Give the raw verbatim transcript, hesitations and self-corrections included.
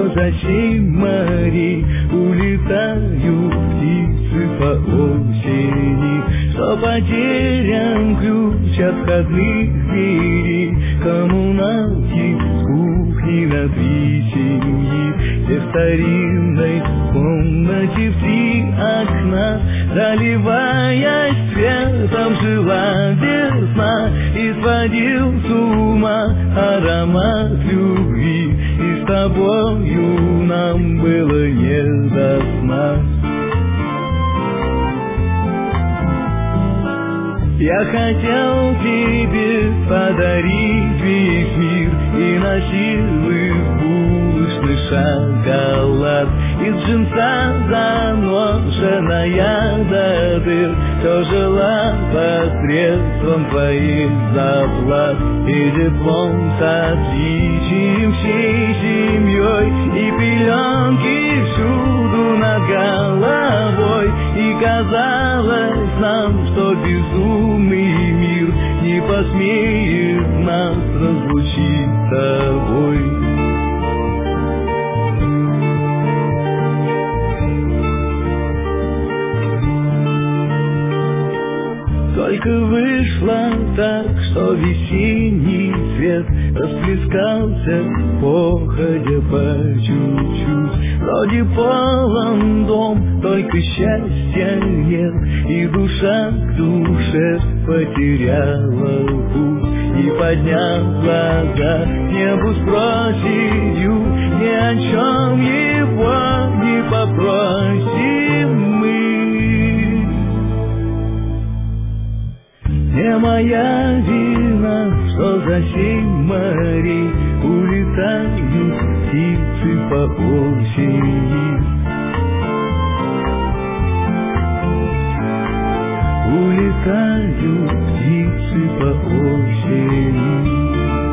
за семь морей улетают птицы по осени, что потерян ключ от входных дверей. Коммуналки с кухни на три семьи, где в старинной комнате в три окна, заливаясь светом, жила весна, и сводил с ума аромат любви, и с тобою нам было не до сна. Я хотел тебе подарить весь мир и носил из булочный шоколад, из джинса заношенная до дыр, все жила посредством твоих заплат, и диплом с отличием всей семьей, и пеленки всюду над головой, и казалось нам, что безумный мир не посмеет нас разлучить с тобой. Только вышло так, что весенний свет расплескался, походя по чуть-чуть. Вроде полон дом, только счастья нет, и душа к душе потеряла путь. И подняв глаза к небу с проседью, ни о чем его не попросим мы. Не моя вина, что за семь морей улетают птицы по осени. Улетают птицы по осени.